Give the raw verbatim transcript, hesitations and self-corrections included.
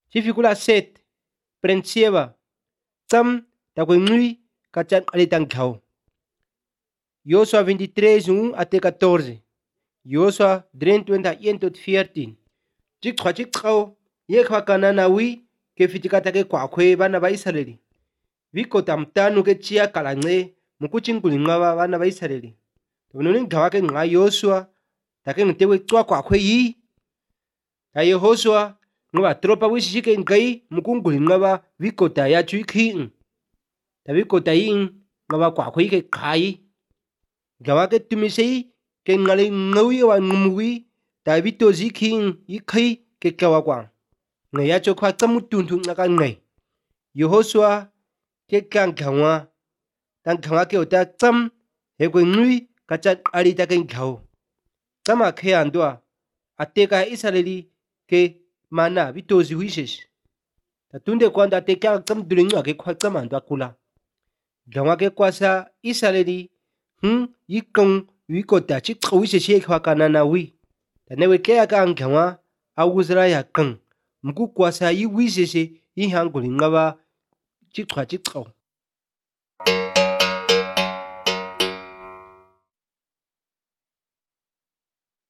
Chifikula set prensieva tsam ta kwenui kachan alitang khao. Joshua veintitrés uno até catorce. Joshua treinta y uno tot veertien. Chik chwa chik chao ye kwa kanana wi ke fitikata ke kwa kwe bana ba Israeli. Viko tamtanu ke chia kalangwe mukuchin kulingwa bana ba Israeli. Tununin gawake nga Joshua take ntewe chwa kwa kwe yi. Ta Yehoshua ngwa tropa wishike ngai mukungulingwa ba viko ta ya chui ta viko ta yin ngwa kwa kwe ke kai. Gawake tumisei ke ngale ngawi wa ngumwi ta vito zikin yikai ke kawakwa. Ngaya chokwa tamutuntu ngaka ngai. Yehoshua ke kang kawa tang kawa ke ota tsam he kwe ngui kachat arita ken khao. Tama ke andwa ateka Israeli ke mana vito ziwishes. Tatunde kwanda ateka tsam dulinga ke kwa tsam andwa kula. Gawa ke kwasa Israeli hmm yikong wikota chik wishes ye kwa kanana wi. Tanewe ke aka angkawa awuzra ya kang. Mku kwasa yi wishes yi hangulinga ba chik chwa chik chao.